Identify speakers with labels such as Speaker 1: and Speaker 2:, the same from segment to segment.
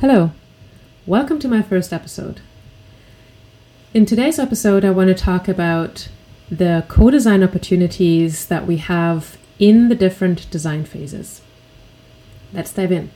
Speaker 1: Hello, welcome to my first episode. In today's episode, I want to talk about the co-design opportunities that we have in the different design phases. Let's dive in.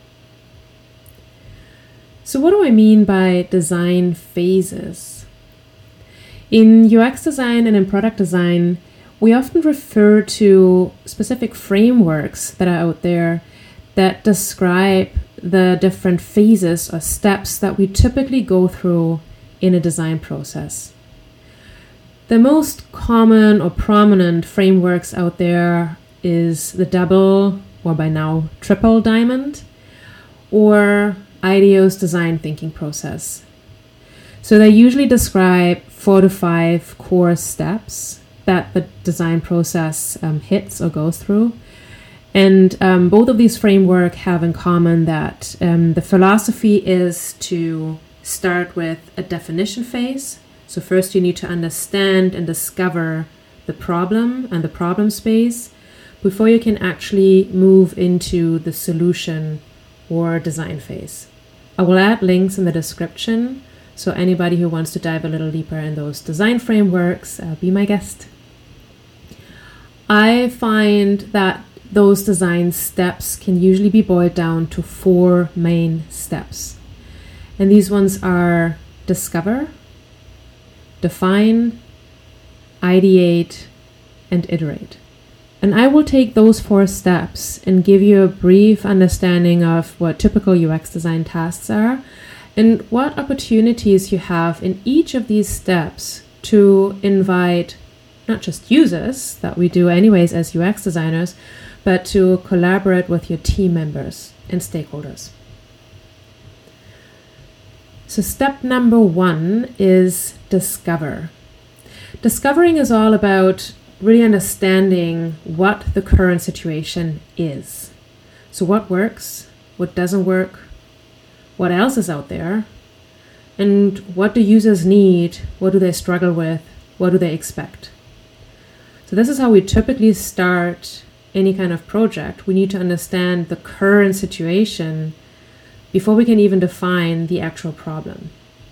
Speaker 1: So what do I mean by design phases? In UX design and in product design, we often refer to specific frameworks that are out there that describe the different phases or steps that we typically go through in a design process. The most common or prominent frameworks out there is the double, or by now triple diamond, or IDEO's design thinking process. So they usually describe 4 to 5 core steps that the design process hits or goes through. And both of these frameworks have in common that the philosophy is to start with a definition phase. So first you need to understand and discover the problem and the problem space before you can actually move into the solution or design phase. I will add links in the description, so anybody who wants to dive a little deeper in those design frameworks, be my guest. I find that those design steps can usually be boiled down to 4 main steps. And these ones are discover, define, ideate, and iterate. And I will take those 4 steps and give you a brief understanding of what typical UX design tasks are and what opportunities you have in each of these steps to invite not just users, that we do anyways as UX designers, but to collaborate with your team members and stakeholders. So step number 1 is discover. Discovering is all about really understanding what the current situation is. So what works, what doesn't work, what else is out there, and what do users need, what do they struggle with, what do they expect. So this is how we typically start any kind of project. We need to understand the current situation before we can even define the actual problem.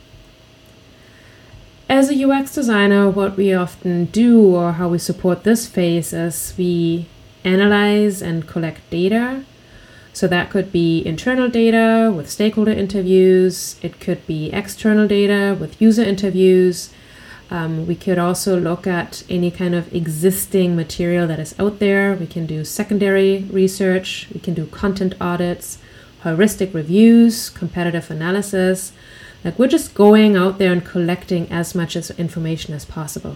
Speaker 1: As a UX designer, what we often do, or how we support this phase, is we analyze and collect data. So that could be internal data with stakeholder interviews. It could be external data with user interviews. We could also look at any kind of existing material that is out there. We can do secondary research. We can do content audits, heuristic reviews, competitive analysis. Like, we're just going out there and collecting as much information as possible.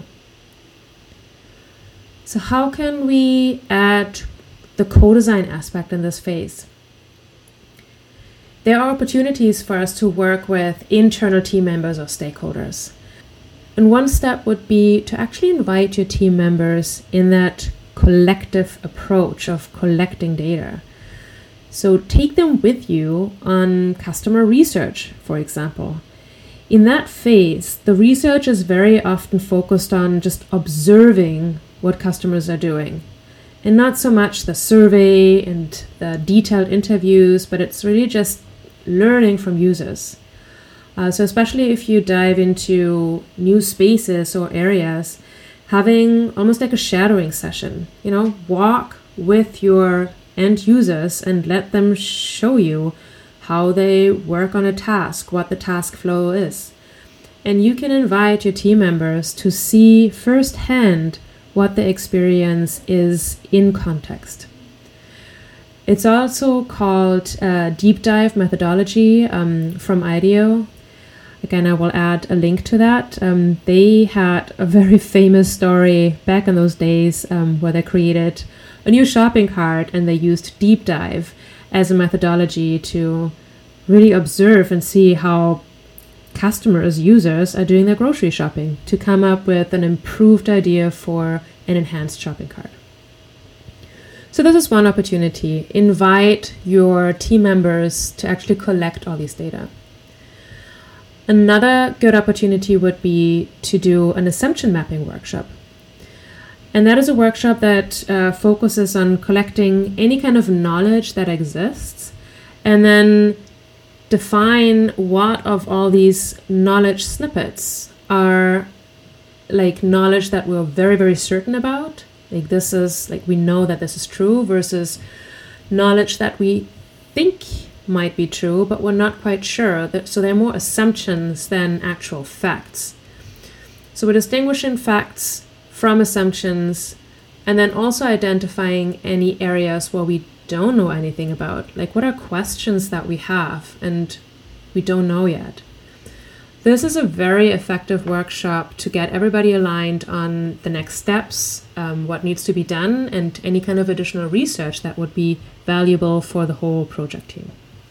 Speaker 1: So how can we add the co-design aspect in this phase? There are opportunities for us to work with internal team members or stakeholders. And one step would be to actually invite your team members in that collective approach of collecting data. So take them with you on customer research, for example. In that phase, the research is very often focused on just observing what customers are doing, and not so much the survey and the detailed interviews, but it's really just learning from users. So especially if you dive into new spaces or areas, having almost like a shadowing session, walk with your end users and let them show you how they work on a task, what the task flow is. And you can invite your team members to see firsthand what the experience is in context. It's also called deep dive methodology from IDEO. Again, I will add a link to that. They had a very famous story back in those days where they created a new shopping cart and they used deep dive as a methodology to really observe and see how customers, users, are doing their grocery shopping to come up with an improved idea for an enhanced shopping cart. So this is one opportunity. Invite your team members to actually collect all these data. Another good opportunity would be to do an assumption mapping workshop. And that is a workshop that focuses on collecting any kind of knowledge that exists and then define what of all these knowledge snippets are like knowledge that we're very, very certain about. Like this is like we know that this is true versus knowledge that we think might be true, but we're not quite sure. So they're more assumptions than actual facts. So we're distinguishing facts from assumptions, and then also identifying any areas where we don't know anything about. Like what are questions that we have and we don't know yet. This is a very effective workshop to get everybody aligned on the next steps, what needs to be done, and any kind of additional research that would be valuable for the whole project team.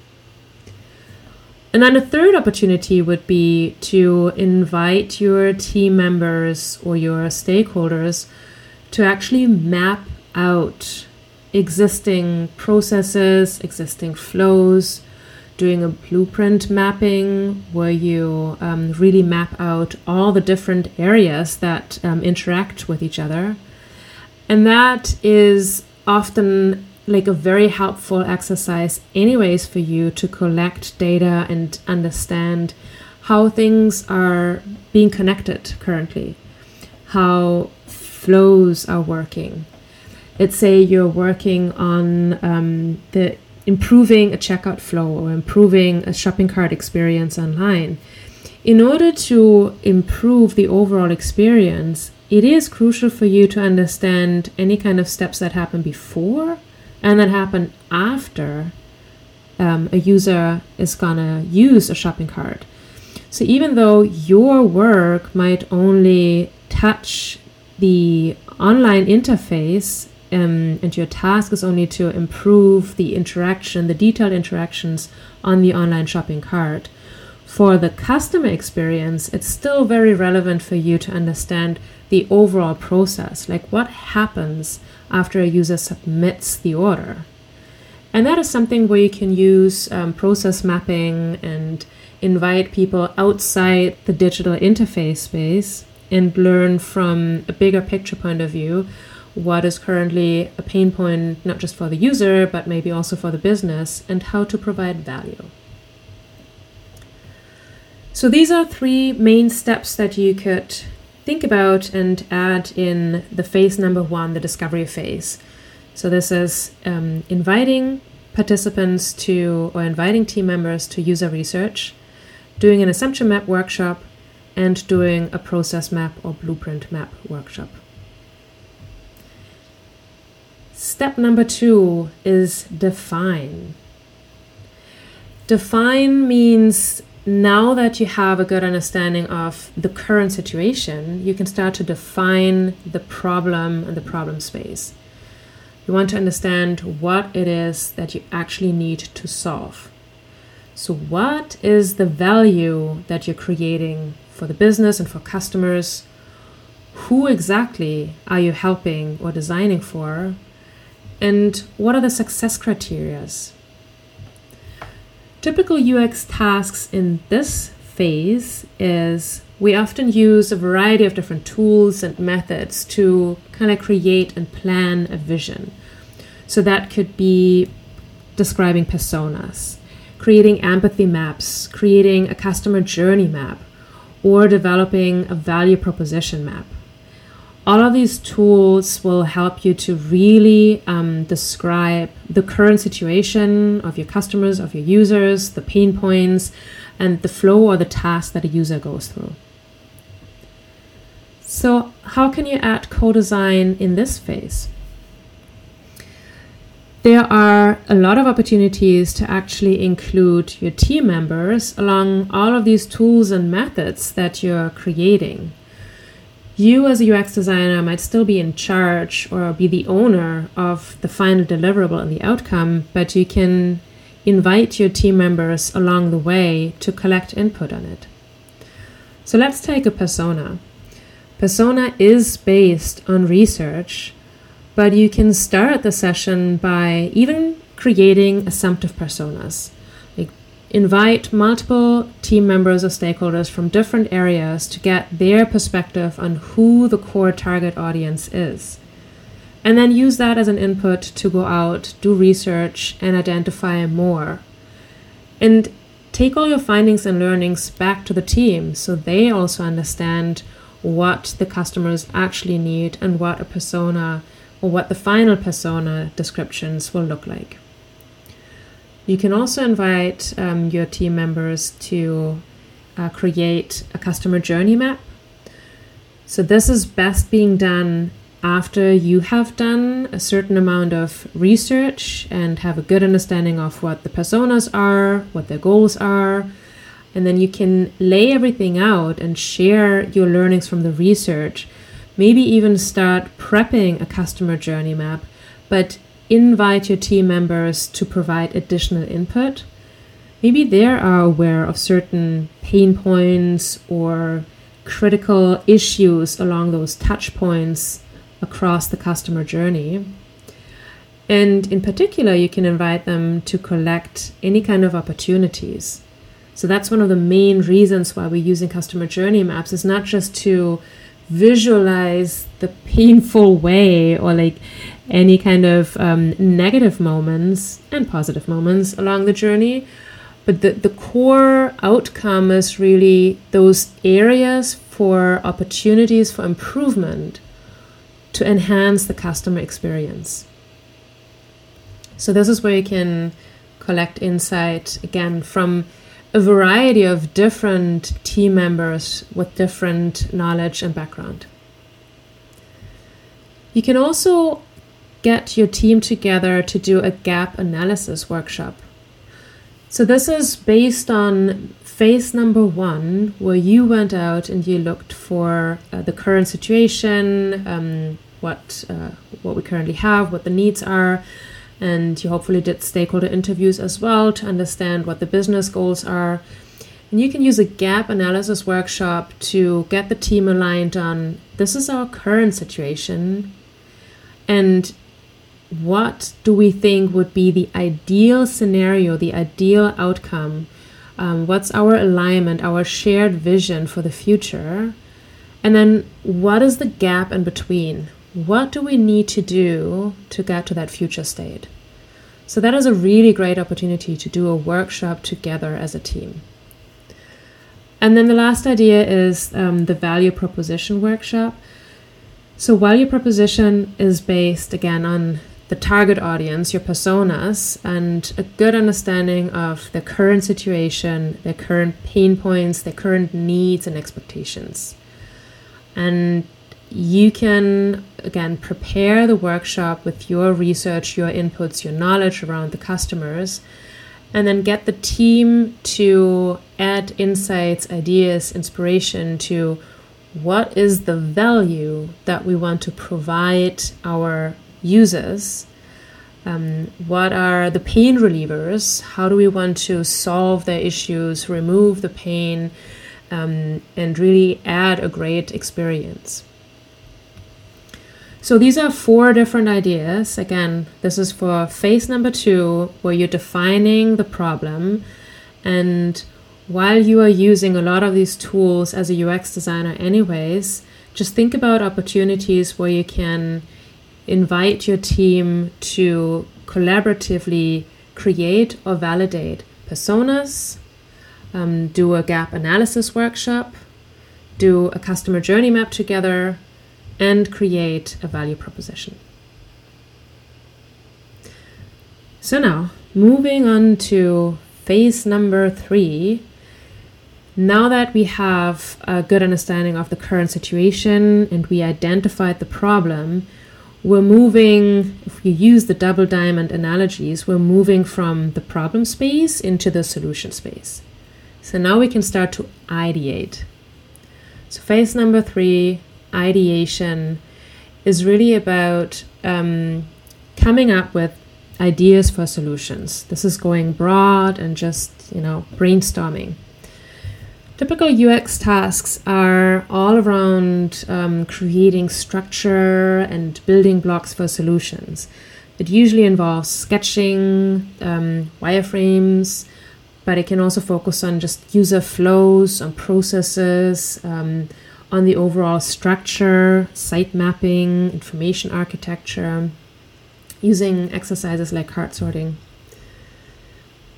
Speaker 1: And then the third opportunity would be to invite your team members or your stakeholders to actually map out existing processes, existing flows, doing a blueprint mapping where you really map out all the different areas that interact with each other. And that is often like a very helpful exercise anyways for you to collect data and understand how things are being connected currently, how flows are working. Let's say you're working on the improving a checkout flow or improving a shopping cart experience online. In order to improve the overall experience, it is crucial for you to understand any kind of steps that happen before and that happen after a user is gonna use a shopping cart. So even though your work might only touch the online interface, and your task is only to improve the interaction, the detailed interactions on the online shopping cart, for the customer experience, it's still very relevant for you to understand the overall process, like what happens after a user submits the order. And that is something where you can use process mapping and invite people outside the digital interface space and learn from a bigger picture point of view what is currently a pain point, not just for the user, but maybe also for the business, and how to provide value. So these are three main steps that you could think about and add in the phase number one, the discovery phase. So this is inviting participants to, or inviting team members to user research, doing an assumption map workshop, and doing a process map or blueprint map workshop. Step number two is define. Define means now that you have a good understanding of the current situation, you can start to define the problem and the problem space. You want to understand what it is that you actually need to solve. So what is the value that you're creating for the business and for customers? Who exactly are you helping or designing for? And what are the success criteria? Typical UX tasks in this phase is we often use a variety of different tools and methods to kind of create and plan a vision. So that could be describing personas, creating empathy maps, creating a customer journey map, or developing a value proposition map. All of these tools will help you to really describe the current situation of your customers, of your users, the pain points, and the flow or the task that a user goes through. So how can you add co-design in this phase? There are a lot of opportunities to actually include your team members along all of these tools and methods that you're creating. You as a UX designer might still be in charge or be the owner of the final deliverable and the outcome, but you can invite your team members along the way to collect input on it. So let's take a persona. Persona is based on research, but you can start the session by even creating assumptive personas. Invite multiple team members or stakeholders from different areas to get their perspective on who the core target audience is. And then use that as an input to go out, do research, and identify more. And take all your findings and learnings back to the team so they also understand what the customers actually need and what a persona or what the final persona descriptions will look like. You can also invite your team members to create a customer journey map. So this is best being done after you have done a certain amount of research and have a good understanding of what the personas are, what their goals are, and then you can lay everything out and share your learnings from the research. Maybe even start prepping a customer journey map, but invite your team members to provide additional input. Maybe they are aware of certain pain points or critical issues along those touch points across the customer journey. And in particular, you can invite them to collect any kind of opportunities. So that's one of the main reasons why we're using customer journey maps. Is not just to visualize the painful way or like any kind of negative moments and positive moments along the journey, but the core outcome is really those areas for opportunities for improvement to enhance the customer experience. So this is where you can collect insight, again, from a variety of different team members with different knowledge and background. You can also get your team together to do a gap analysis workshop. So this is based on phase number 1, where you went out and you looked for the current situation, what we currently have, what the needs are, and you hopefully did stakeholder interviews as well to understand what the business goals are. And you can use a gap analysis workshop to get the team aligned on this is our current situation and what do we think would be the ideal scenario, the ideal outcome. What's our alignment, our shared vision for the future? And then what is the gap in between? What do we need to do to get to that future state? So that is a really great opportunity to do a workshop together as a team. And then the last idea is the value proposition workshop. So value proposition is based, again, on the target audience, your personas, and a good understanding of their current situation, their current pain points, their current needs and expectations. And you can, again, prepare the workshop with your research, your inputs, your knowledge around the customers, and then get the team to add insights, ideas, inspiration to what is the value that we want to provide our users. What are the pain relievers? How do we want to solve their issues, remove the pain, and really add a great experience? So these are 4 different ideas. Again, this is for phase number 2, where you're defining the problem. And while you are using a lot of these tools as a UX designer anyways, just think about opportunities where you can invite your team to collaboratively create or validate personas, do a gap analysis workshop, do a customer journey map together, and create a value proposition. So now, moving on to phase number 3. Now that we have a good understanding of the current situation and we identified the problem, we're moving, if you use the double diamond analogies, we're moving from the problem space into the solution space. So now we can start to ideate. So phase number 3, ideation, is really about coming up with ideas for solutions. This is going broad and just, brainstorming. Typical UX tasks are all around creating structure and building blocks for solutions. It usually involves sketching, wireframes, but it can also focus on just user flows, on processes, on the overall structure, site mapping, information architecture, using exercises like card sorting.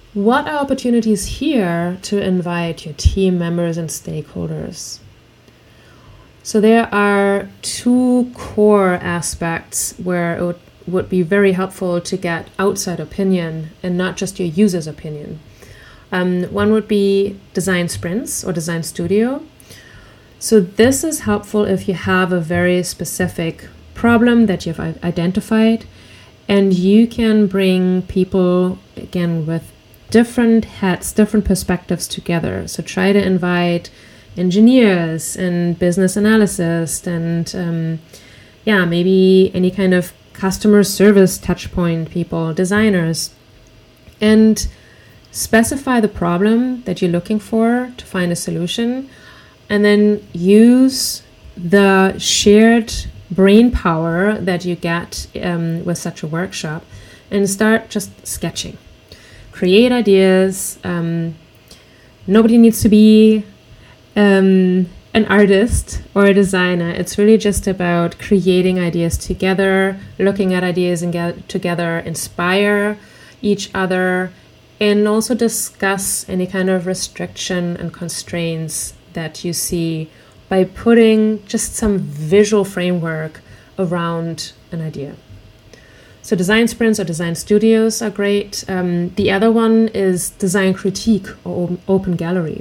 Speaker 1: What are opportunities here to invite your team members and stakeholders? So there are two core aspects where it would be very helpful to get outside opinion and not just your user's opinion. One would be design sprints or design studio. So this is helpful if you have a very specific problem that you've identified, and you can bring people, again, with different hats, different perspectives together. So try to invite engineers and business analysts and maybe any kind of customer service touch point people, designers, and specify the problem that you're looking for to find a solution, and then use the shared brain power that you get with such a workshop and start just sketching. Create ideas. Nobody needs to be an artist or a designer. It's really just about creating ideas together, looking at ideas and get together, inspire each other, and also discuss any kind of restriction and constraints that you see by putting just some visual framework around an idea. So design sprints or design studios are great. The other one is design critique or open gallery.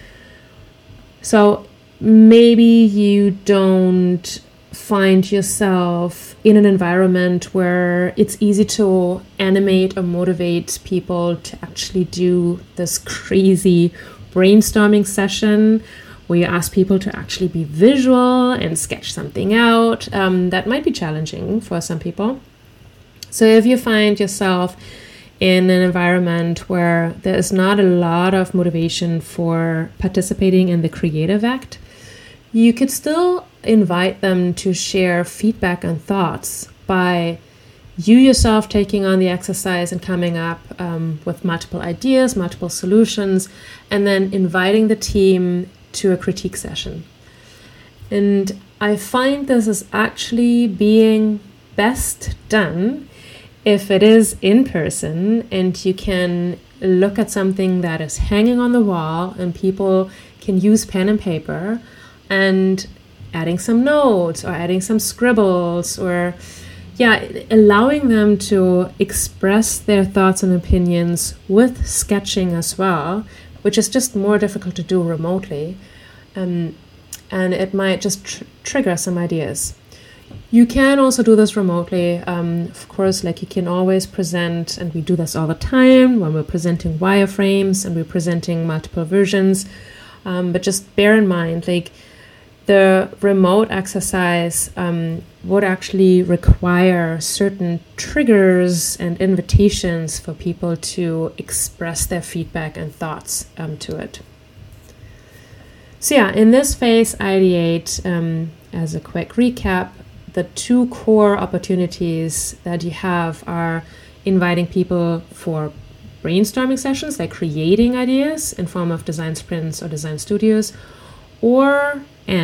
Speaker 1: So maybe you don't find yourself in an environment where it's easy to animate or motivate people to actually do this crazy brainstorming session where you ask people to actually be visual and sketch something out. That might be challenging for some people. So if you find yourself in an environment where there is not a lot of motivation for participating in the creative act, you could still invite them to share feedback and thoughts by you yourself taking on the exercise and coming up with multiple ideas, multiple solutions, and then inviting the team to a critique session. And I find this is actually being best done if it is in person and you can look at something that is hanging on the wall and people can use pen and paper and adding some notes or adding some scribbles or allowing them to express their thoughts and opinions with sketching as well, which is just more difficult to do remotely. And it might just trigger some ideas. You can also do this remotely. Of course, like you can always present, and we do this all the time when we're presenting wireframes and we're presenting multiple versions. But just bear in mind, like the remote exercise would actually require certain triggers and invitations for people to express their feedback and thoughts to it. So in this phase, ideate, as a quick recap, the two core opportunities that you have are inviting people for brainstorming sessions, like creating ideas in form of design sprints or design studios, or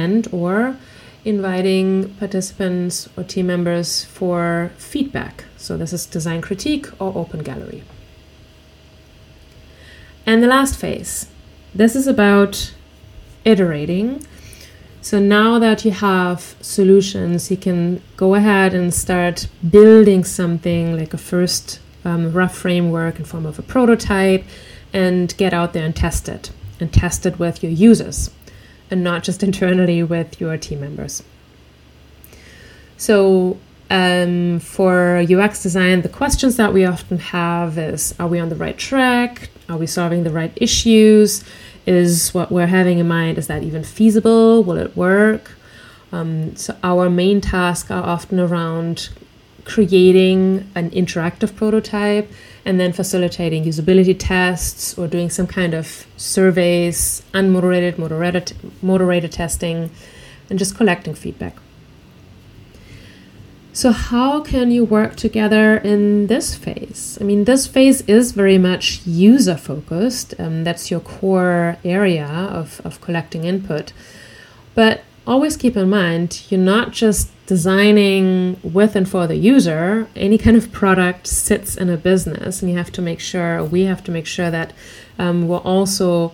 Speaker 1: inviting participants or team members for feedback. So this is design critique or open gallery. And the last phase, this is about iterating. So now that you have solutions, you can go ahead and start building something like a first rough framework in form of a prototype and get out there and test it with your users and not just internally with your team members. So for UX design, the questions that we often have is, are we on the right track? Are we solving the right issues? Is what we're having in mind, is that even feasible? Will it work? So our main tasks are often around creating an interactive prototype and then facilitating usability tests or doing some kind of surveys, moderated testing, and just collecting feedback. So how can you work together in this phase? I mean, this phase is very much user-focused. That's your core area of collecting input. But always keep in mind, you're not just designing with and for the user. Any kind of product sits in a business, and we have to make sure that we're also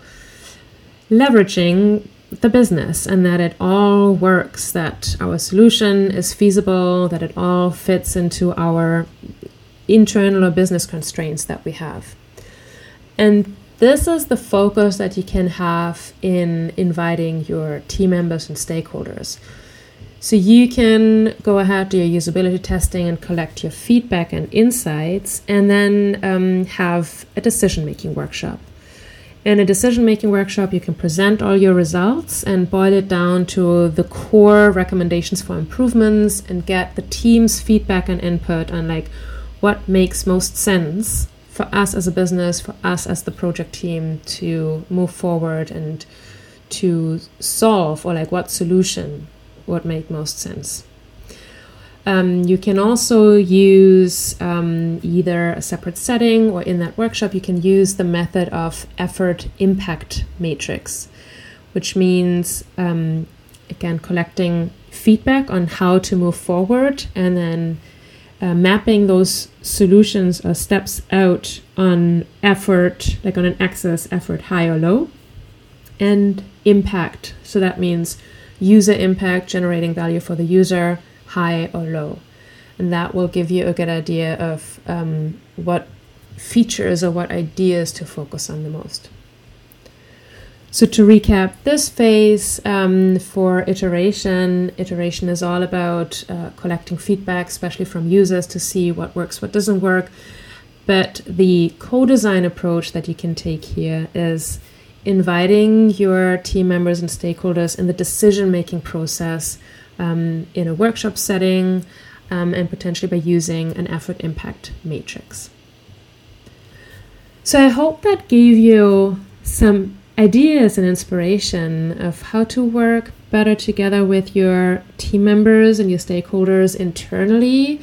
Speaker 1: leveraging the business and that it all works, that our solution is feasible, that it all fits into our internal or business constraints that we have. And this is the focus that you can have in inviting your team members and stakeholders. So you can go ahead, do your usability testing and collect your feedback and insights, and then have a decision-making workshop. In a decision-making workshop, you can present all your results and boil it down to the core recommendations for improvements and get the team's feedback and input on like what makes most sense for us as a business, for us as the project team to move forward and to solve, or like what solution would make most sense. You can also use either a separate setting, or in that workshop you can use the method of effort impact matrix, which means again collecting feedback on how to move forward and then mapping those solutions or steps out on effort, like on an axis, effort high or low, and impact. So that means user impact, generating value for the user, high or low. And that will give you a good idea of what features or what ideas to focus on the most. So to recap this phase, for iteration is all about collecting feedback, especially from users, to see what works, what doesn't work. But the co-design approach that you can take here is inviting your team members and stakeholders in the decision-making process in a workshop setting, and potentially by using an effort impact matrix. So I hope that gave you some ideas and inspiration of how to work better together with your team members and your stakeholders internally.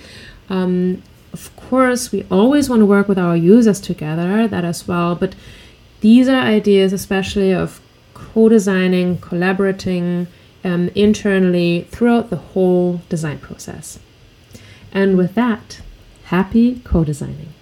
Speaker 1: Of course, we always want to work with our users together, that as well, but these are ideas especially of co-designing, collaborating internally throughout the whole design process. And with that, happy co-designing.